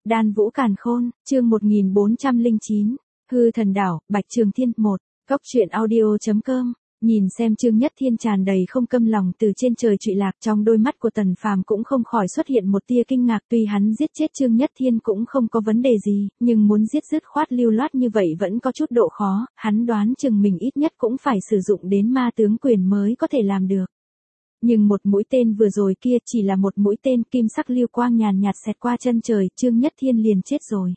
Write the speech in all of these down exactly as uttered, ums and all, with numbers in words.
Đan Vũ Càn Khôn, chương một nghìn bốn trăm lẻ chín, Hư Thần Đảo, Bạch Trường Thiên, một, Cốc truyện audio chấm com. Nhìn xem Trương Nhất Thiên tràn đầy không căm lòng từ trên trời trụy lạc, trong đôi mắt của Tần Phàm cũng không khỏi xuất hiện một tia kinh ngạc, tuy hắn giết chết Trương Nhất Thiên cũng không có vấn đề gì, nhưng muốn giết dứt khoát lưu loát như vậy vẫn có chút độ khó, hắn đoán chừng mình ít nhất cũng phải sử dụng đến ma tướng quyền mới có thể làm được. Nhưng một mũi tên vừa rồi kia chỉ là một mũi tên kim sắc lưu quang nhàn nhạt xẹt qua chân trời, Trương Nhất Thiên liền chết rồi.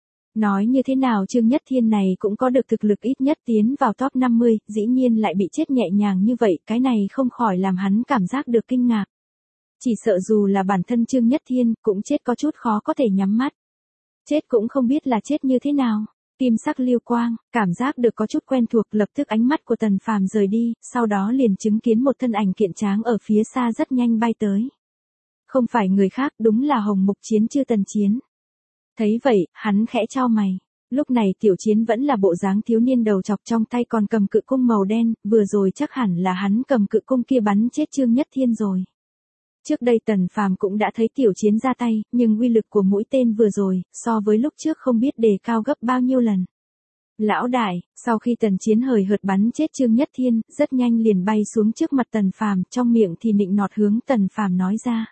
Nói như thế nào Trương Nhất Thiên này cũng có được thực lực ít nhất tiến vào top năm mươi, dĩ nhiên lại bị chết nhẹ nhàng như vậy, cái này không khỏi làm hắn cảm giác được kinh ngạc. Chỉ sợ dù là bản thân Trương Nhất Thiên, cũng chết có chút khó có thể nhắm mắt. Chết cũng không biết là chết như thế nào. Kim sắc lưu quang, cảm giác được có chút quen thuộc, lập tức ánh mắt của Tần Phàm rời đi, sau đó liền chứng kiến một thân ảnh kiện tráng ở phía xa rất nhanh bay tới. Không phải người khác, đúng là Hồng Mục Chiến Chư Tần Chiến. Thấy vậy, hắn khẽ chau mày. Lúc này Tiểu Chiến vẫn là bộ dáng thiếu niên đầu chọc, trong tay còn cầm cự cung màu đen, vừa rồi chắc hẳn là hắn cầm cự cung kia bắn chết Trương Nhất Thiên rồi. Trước đây Tần Phàm cũng đã thấy Tiểu Chiến ra tay, nhưng uy lực của mũi tên vừa rồi, so với lúc trước không biết đề cao gấp bao nhiêu lần. Lão đại, sau khi Tần Chiến hời hợt bắn chết Trương Nhất Thiên, rất nhanh liền bay xuống trước mặt Tần Phàm, trong miệng thì nịnh nọt hướng Tần Phàm nói ra.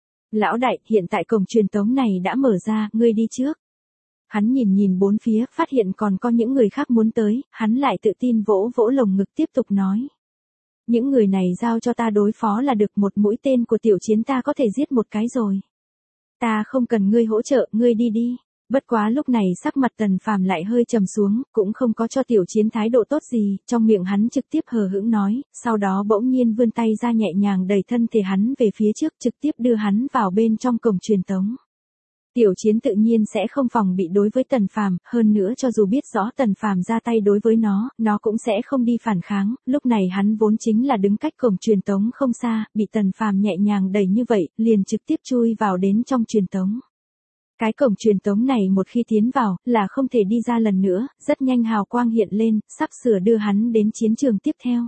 Lão đại, hiện tại cổng truyền tống này đã mở ra, ngươi đi trước. Hắn nhìn nhìn bốn phía, phát hiện còn có những người khác muốn tới, hắn lại tự tin vỗ vỗ lồng ngực tiếp tục nói. Những người này giao cho ta đối phó là được, một mũi tên của Tiểu Chiến ta có thể giết một cái rồi. Ta không cần ngươi hỗ trợ, ngươi đi đi. Bất quá lúc này sắc mặt Tần Phàm lại hơi trầm xuống, cũng không có cho Tiểu Chiến thái độ tốt gì, trong miệng hắn trực tiếp hờ hững nói, sau đó bỗng nhiên vươn tay ra nhẹ nhàng đẩy thân thể hắn về phía trước, trực tiếp đưa hắn vào bên trong cổng truyền tống. Tiểu Chiến tự nhiên sẽ không phòng bị đối với Tần Phàm, hơn nữa cho dù biết rõ Tần Phàm ra tay đối với nó, nó cũng sẽ không đi phản kháng, lúc này hắn vốn chính là đứng cách cổng truyền tống không xa, bị Tần Phàm nhẹ nhàng đẩy như vậy, liền trực tiếp chui vào đến trong truyền tống. Cái cổng truyền tống này một khi tiến vào, là không thể đi ra lần nữa, rất nhanh hào quang hiện lên, sắp sửa đưa hắn đến chiến trường tiếp theo.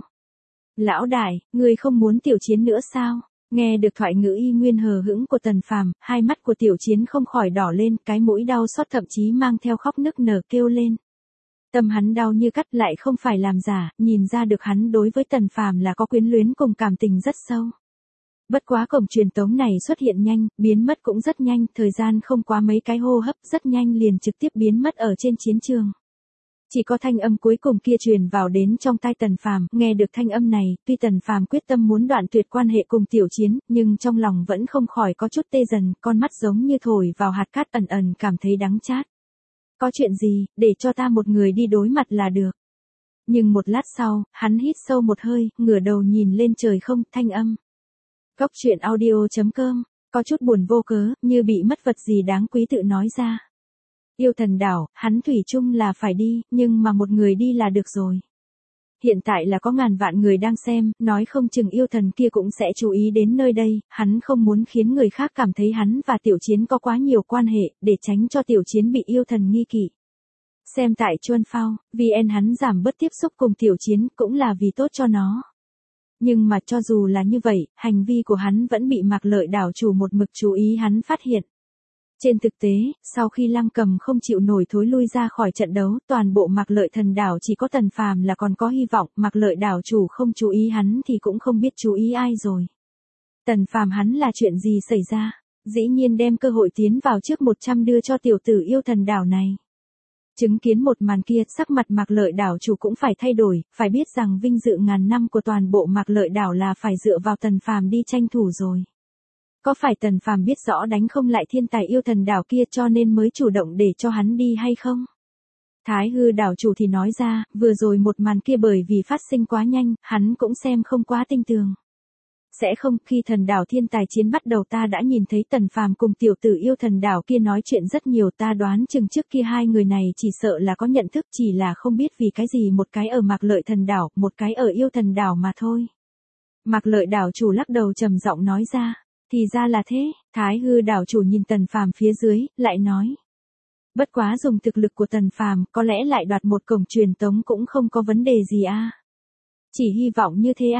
Lão đại, ngươi không muốn Tiểu Chiến nữa sao? Nghe được thoại ngữ y nguyên hờ hững của Tần Phàm, hai mắt của Tiểu Chiến không khỏi đỏ lên, cái mũi đau xót thậm chí mang theo khóc nức nở kêu lên. Tâm hắn đau như cắt, lại không phải làm giả, nhìn ra được hắn đối với Tần Phàm là có quyến luyến cùng cảm tình rất sâu. Bất quá cổng truyền tống này xuất hiện nhanh, biến mất cũng rất nhanh, thời gian không quá mấy cái hô hấp, rất nhanh liền trực tiếp biến mất ở trên chiến trường. Chỉ có thanh âm cuối cùng kia truyền vào đến trong tai Tần Phàm, nghe được thanh âm này, tuy Tần Phàm quyết tâm muốn đoạn tuyệt quan hệ cùng Tiểu Chiến, nhưng trong lòng vẫn không khỏi có chút tê dần, con mắt giống như thổi vào hạt cát, ẩn ẩn cảm thấy đắng chát. Có chuyện gì, để cho ta một người đi đối mặt là được. Nhưng một lát sau, hắn hít sâu một hơi, ngửa đầu nhìn lên trời không, thanh âm. Cốc truyện audio chấm com, có chút buồn vô cớ, như bị mất vật gì đáng quý tự nói ra. Yêu Thần Đảo, hắn thủy chung là phải đi, nhưng mà một người đi là được rồi. Hiện tại là có ngàn vạn người đang xem, nói không chừng yêu thần kia cũng sẽ chú ý đến nơi đây, hắn không muốn khiến người khác cảm thấy hắn và Tiểu Chiến có quá nhiều quan hệ, để tránh cho Tiểu Chiến bị yêu thần nghi kỵ. Xem tại Chuan Phao, vê en hắn giảm bớt tiếp xúc cùng Tiểu Chiến cũng là vì tốt cho nó. Nhưng mà cho dù là như vậy, hành vi của hắn vẫn bị Mạc Lợi đảo chủ một mực chú ý hắn phát hiện. Trên thực tế, sau khi Lăng Cầm không chịu nổi thối lui ra khỏi trận đấu, toàn bộ Mạc Lợi thần đảo chỉ có Tần Phàm là còn có hy vọng, Mạc Lợi đảo chủ không chú ý hắn thì cũng không biết chú ý ai rồi. Tần Phàm hắn là chuyện gì xảy ra, dĩ nhiên đem cơ hội tiến vào trước một trăm đưa cho tiểu tử yêu thần đảo này. Chứng kiến một màn kia, sắc mặt Mạc Lợi đảo chủ cũng phải thay đổi, phải biết rằng vinh dự ngàn năm của toàn bộ Mạc Lợi đảo là phải dựa vào Tần Phàm đi tranh thủ rồi. Có phải Tần Phàm biết rõ đánh không lại thiên tài yêu thần đảo kia cho nên mới chủ động để cho hắn đi hay không? Thái Hư đảo chủ thì nói ra, vừa rồi một màn kia bởi vì phát sinh quá nhanh, hắn cũng xem không quá tinh tường. Sẽ không, khi thần đảo thiên tài chiến bắt đầu ta đã nhìn thấy Tần Phàm cùng tiểu tử yêu thần đảo kia nói chuyện rất nhiều, ta đoán chừng trước kia hai người này chỉ sợ là có nhận thức, chỉ là không biết vì cái gì một cái ở Mạc Lợi thần đảo, một cái ở yêu thần đảo mà thôi. Mạc Lợi đảo chủ lắc đầu trầm giọng nói ra, thì ra là thế. Thái Hư đảo chủ nhìn Tần Phàm phía dưới, lại nói. Bất quá dùng thực lực của Tần Phàm, có lẽ lại đoạt một cổng truyền tống cũng không có vấn đề gì a. Chỉ hy vọng như thế a.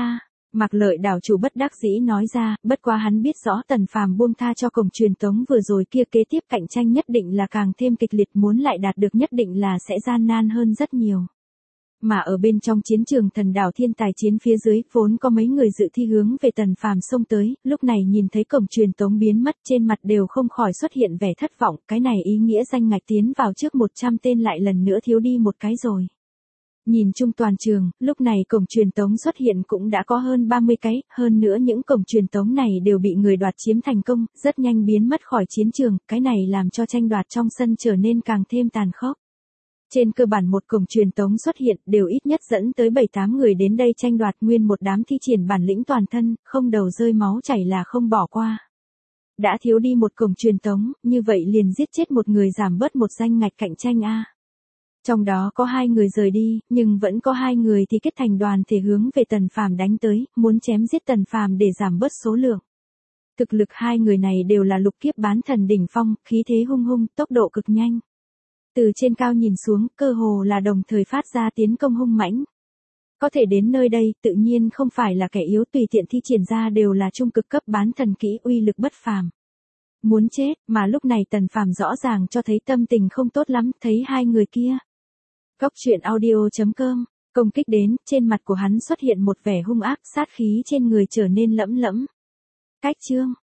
Mạc Lợi đảo chủ bất đắc dĩ nói ra, bất quá hắn biết rõ Tần Phàm buông tha cho cổng truyền tống vừa rồi kia, kế tiếp cạnh tranh nhất định là càng thêm kịch liệt, muốn lại đạt được nhất định là sẽ gian nan hơn rất nhiều. Mà ở bên trong chiến trường thần đảo thiên tài chiến phía dưới, vốn có mấy người dự thi hướng về Tần Phàm xông tới, lúc này nhìn thấy cổng truyền tống biến mất, trên mặt đều không khỏi xuất hiện vẻ thất vọng, cái này ý nghĩa danh ngạch tiến vào trước một trăm tên lại lần nữa thiếu đi một cái rồi. Nhìn chung toàn trường, lúc này cổng truyền tống xuất hiện cũng đã có hơn ba mươi cái, hơn nữa những cổng truyền tống này đều bị người đoạt chiếm thành công, rất nhanh biến mất khỏi chiến trường, cái này làm cho tranh đoạt trong sân trở nên càng thêm tàn khốc. Trên cơ bản một cổng truyền tống xuất hiện đều ít nhất dẫn tới bảy tám người đến đây tranh đoạt, nguyên một đám thi triển bản lĩnh toàn thân, không đầu rơi máu chảy là không bỏ qua. Đã thiếu đi một cổng truyền tống, như vậy liền giết chết một người giảm bớt một danh ngạch cạnh tranh a. Trong đó có hai người rời đi, nhưng vẫn có hai người thì kết thành đoàn thể hướng về Tần Phàm đánh tới, muốn chém giết Tần Phàm để giảm bớt số lượng. Thực lực hai người này đều là lục kiếp bán thần đỉnh phong, khí thế hung hung, tốc độ cực nhanh. Từ trên cao nhìn xuống, cơ hồ là đồng thời phát ra tiến công hung mãnh. Có thể đến nơi đây, tự nhiên không phải là kẻ yếu, tùy tiện thi triển ra đều là trung cực cấp bán thần kỹ, uy lực bất phàm. Muốn chết, mà lúc này Tần Phàm rõ ràng cho thấy tâm tình không tốt lắm, thấy hai người kia. Góc truyện audio chấm com, công kích đến, trên mặt của hắn xuất hiện một vẻ hung ác, sát khí trên người trở nên lẫm lẫm. Cách chương